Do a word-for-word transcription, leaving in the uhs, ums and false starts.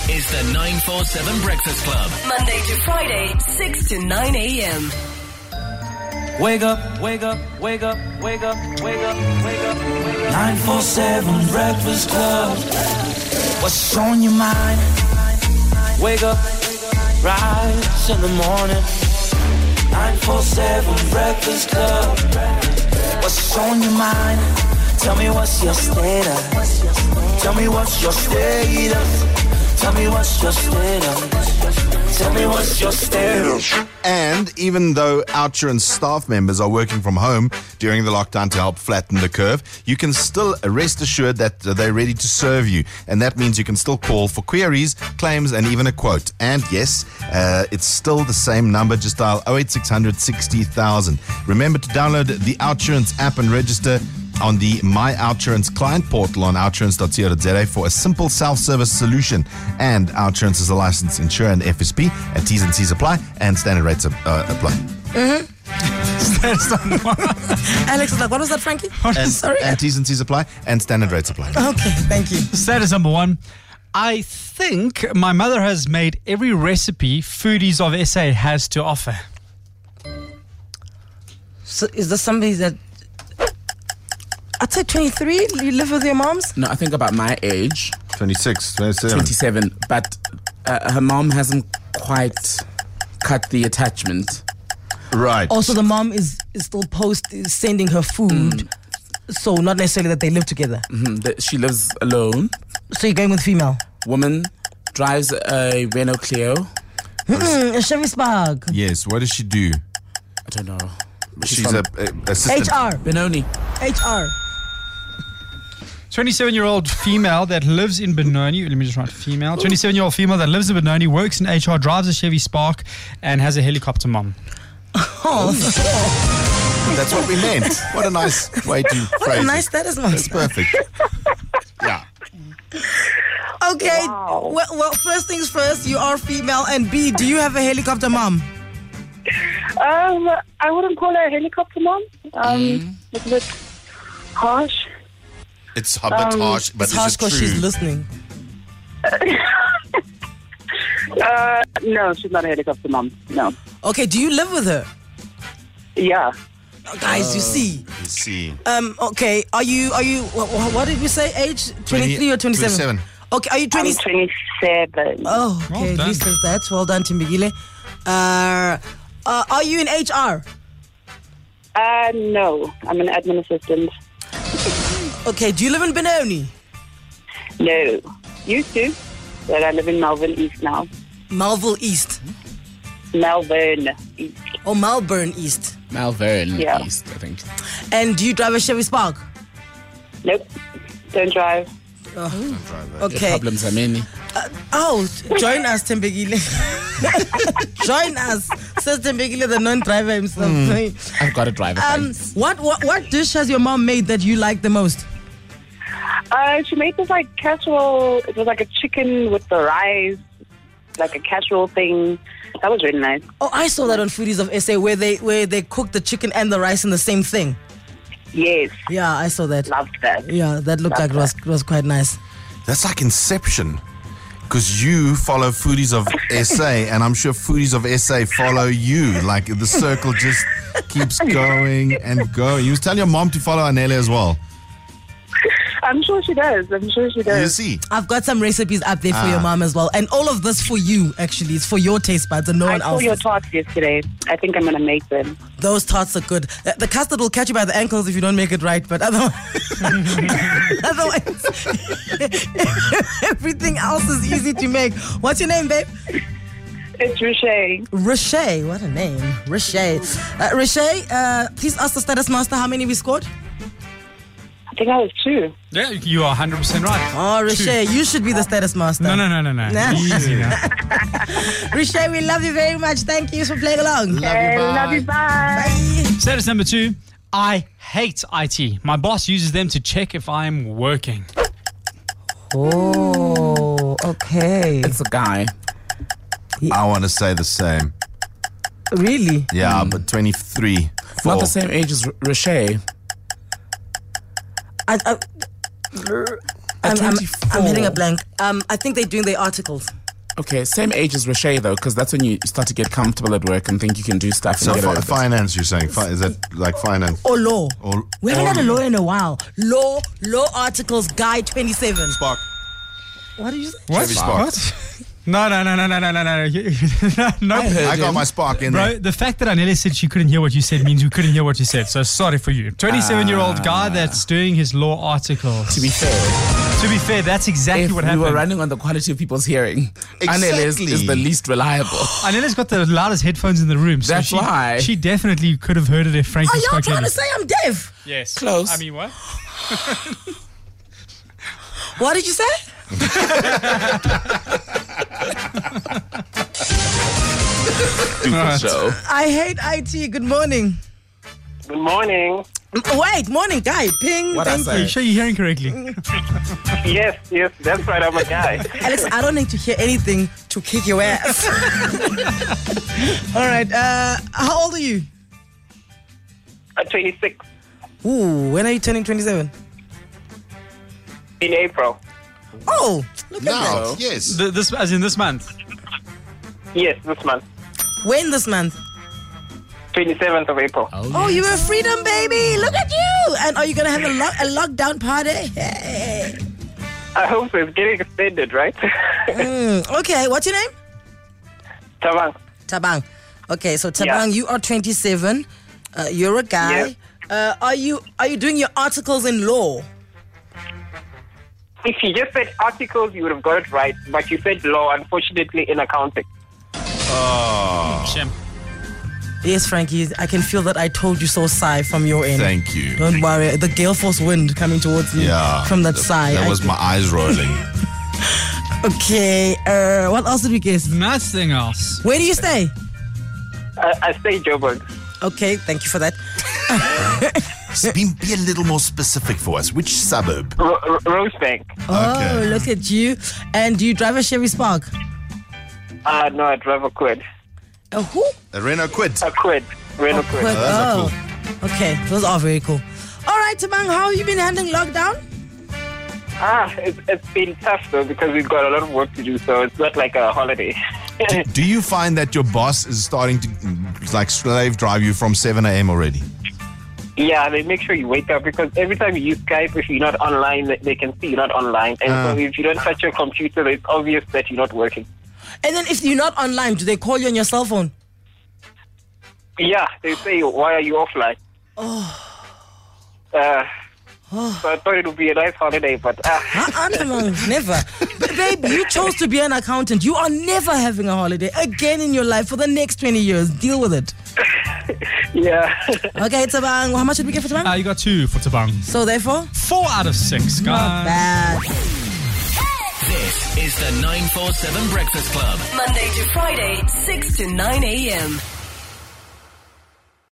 is the nine four seven Breakfast Club. Monday to Friday, six to nine a.m. Wake up, wake up, wake up, wake up, wake up, wake up, wake up. nine four seven Breakfast Club. What's on your mind? Wake up, rise in the morning. nine four seven Breakfast Club. What's on your mind? Tell me what's your status. Tell me what's your status. Tell me what's your status. Tell me what's your status. And even though Outsurance staff members are working from home during the lockdown to help flatten the curve, you can still rest assured that they're ready to serve you. And that means you can still call for queries, claims, and even a quote. And yes, uh, it's still the same number. Just dial oh eight six hundred sixty thousand. Remember to download the Outsurance app and register on the My Outsurance client portal on outsurance dot co dot za for a simple self-service solution. And Outsurance is a licensed insurer and F S P, and T's and C's apply, and standard rates uh, apply. Mm-hmm. Alex is like, what was that, Frankie? And, Sorry. and T's and C's apply, and standard rates apply. Okay, thank you. Status number one. I think my mother has made every recipe Foodies of S A has to offer. So is this somebody that... I'd say twenty-three. You live with your moms? No, I think about my age. twenty-six, twenty-seven. twenty-seven. But uh, her mom hasn't quite cut the attachment. Right. Also, the mom is, is still post is sending her food. Mm. So not necessarily that they live together. Mm-hmm. The, she lives alone. So you're going with female? Woman, drives a Renault Clio. Mm-mm, a Chevy Spark. Yes, what does she do? I don't know. She's, She's a, a assistant. H R. Benoni. H R. twenty-seven-year-old female that lives in Benoni. Let me just write female. twenty-seven-year-old female that lives in Benoni, works in H R, drives a Chevy Spark, and has a helicopter mom. Oh. That's what we meant. What a nice way to What phrase a nice it. status, mom. That's perfect. Yeah. Okay. Wow. Well, well, first things first, you are female, and B, do you have a helicopter mom? Um, I wouldn't call her a helicopter mom. Um, Mm. It's a bit harsh. It's a bit Um, harsh, but It's is harsh it because true? she's listening. Uh, no, she's not a helicopter mom. No. Okay, do you live with her? Yeah. Oh, guys, you see. You see. Um. Okay. Are you? Are you? What, what did we say? Age twenty-three or twenty-seven? twenty-seven. Okay. Are you twenty? I'm twenty-seven. Oh, okay. Well At done. least there's that. Well done, Timbigile. Uh, uh, are you in H R? Uh, no. I'm an admin assistant. Okay. Do you live in Benoni? No. Used to. But I live in Melbourne East now. Melville East Melbourne East. or Melbourne East? Malvern Yeah. East, I think. And do you drive a Chevy Spark? Nope. Don't drive. The Okay. problems are many. Oh, join us, Timbigile. Join us, says Timbigile, the non-driver himself. I've got a driver. Um, friend. what, what what dish has your mom made that you like the most? Uh, she made this like casserole. It was like a chicken with the rice, like a casserole thing. That was really nice. Oh, I saw that on Foodies of S A where they where they cook the chicken and the rice in the same thing. Yes, Yeah, I saw that. loved that. Yeah, that looked like it was, it was quite nice. That's like Inception. Because you follow Foodies of S A, and I'm sure Foodies of S A follow you. Like the circle just keeps going and going. You tell your mom to follow Anele as well. I'm sure she does. I'm sure she You does. see? I've got some recipes up there for your mom as well. And all of this for you, actually. It's for your taste buds and no I one saw else's. your tarts yesterday. I think I'm gonna make them. Those tarts are good. Uh, The custard will catch you by the ankles if you don't make it right, but otherwise, otherwise everything else is easy to make. What's your name, babe? It's Riche. Riche. What a name. Riche. Uh, Riche, uh, please ask the status master how many we scored. I think I was two. Yeah, you are one hundred percent right. Oh, Riche, you should be the status master. No, no, no, no, no. Nah. Easy now. Riche, we love you very much. Thank you for playing along. I love you. Bye. Bye. Status number two. I hate I T. My boss uses them to check if I'm working. Oh, okay. It's a guy. I want to say the same. Really? Yeah, but twenty-three. Four. Not the same age as R- Riche. I, I, I'm, I'm, twenty-four. I'm hitting a blank. Um, I think they're doing their articles. Okay, same age as Roche though, because that's when you start to get comfortable at work and think you can do stuff. So and get fi- away with it. finance, you're saying? Fi- is that like finance? Or law. Or, We haven't or- had a lawyer in a while. Law, law articles, guy twenty-seven. Spark. What did you say? What? Chevy Spark. What? No, no, no, no, no, no, no, no. no. I heard I got him. my Spark in Bro, there. the fact that Anela said she couldn't hear what you said means we couldn't hear what you said. So sorry for you. twenty-seven-year-old guy that's doing his law articles. To be fair, To be fair, that's exactly if what we happened. were running on the quality of people's hearing, Anela is, Exactly. is the least reliable. Anela's got the loudest headphones in the room. So That's she, why. She definitely could have heard it if Frank Are was y'all spoken. trying to say I'm deaf? Yes. Close. I mean, what? What did you say? Stupid show. I hate I T. Good morning. Good morning. Wait, morning, guy. Ping. What I thank say? Are you sure you're hearing correctly? Yes, yes, that's right. I'm a guy. Alex, I don't need to hear anything to kick your ass. All right. Uh, how old are you? I'm twenty-six Ooh, when are you turning twenty-seven? in April. Oh, look at Now, yes. The, this, as in this month. Yes, this month. that. When this month? twenty-seventh of April. Oh, you're a freedom baby. Look at you. And are you going to have a, lo- a lockdown party? Hey. I hope so. It's getting extended, right? Mm, okay, what's your name? Tamang. Tabang. Okay, so Tabang, Yeah. you are twenty-seven. Uh, you're a guy. Yes. Uh, are you are you doing your articles in law? If you just said articles, you would have got it right. But you said law, unfortunately, in accounting. Shame. Yes, Frankie, I can feel that I told you so, sigh from your end. Thank you. Don't worry, the gale force wind coming towards me Yeah. from that th- side. That I- was my eyes rolling. Okay, uh, what else did we guess? Nothing else. Where do you stay? I, I stay Joburg. Okay, thank you for that. be, be a little more specific for us. Which suburb? Ro- Ro- Rosebank. Oh, Okay. look at you. And do you drive a Chevy Spark? Uh, no, I drive a quid. A who? A Renault Quid. A quid. Renault quid. Quid. those are Oh, okay, those are very cool. All right, Tabang, how have you been handling lockdown? Ah, it's, it's been tough though because we've got a lot of work to do, so it's not like a holiday. Do you find that your boss is starting to mm, like slave drive you from seven a.m. already? Yeah, they make sure you wake up because every time you use Skype, if you're not online, they- they can see you're not online. And Ah. so if you don't touch your computer, it's obvious that you're not working. And then if you're not online, do they call you on your cell phone? Yeah, they say, why are you offline? Oh. Uh, So I thought it would be a nice holiday, but ah, Uh-uh, Tabang, never. But babe, you chose to be an accountant. You are never having a holiday again in your life for the next twenty years. Deal with it. yeah. Okay, Tabang, how much did we get for Tabang? Uh, you got two for Tabang. So therefore, Four out of six, not guys. bad. This is the nine four seven Breakfast Club. Monday to Friday, six to nine a.m.